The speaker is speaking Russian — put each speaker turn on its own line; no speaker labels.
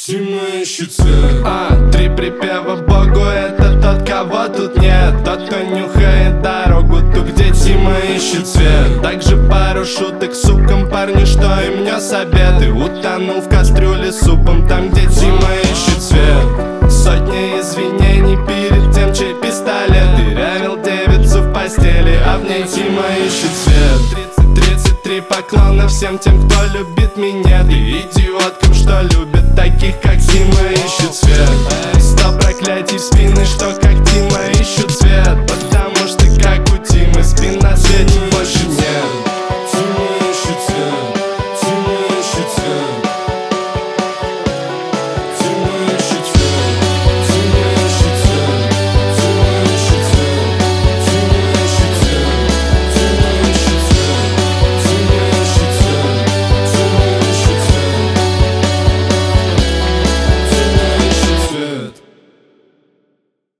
Тима ищет свет.
Три припева Богу, это тот, кого тут нет. Тот, кто нюхает дорогу, ту, где Тима ищет свет. Также пару шуток сукам, парни, что им нес обед. И утонул в кастрюле супом, там, где Тима ищет свет. Сотни извинений перед тем, чей пистолет дырявил девицу в постели, а в ней Тима ищет свет. 33 поклона всем тем, кто любит меня, и идиоткам, что любят таких, как Тима ищет свет. 100 проклятий в спины, что как Тима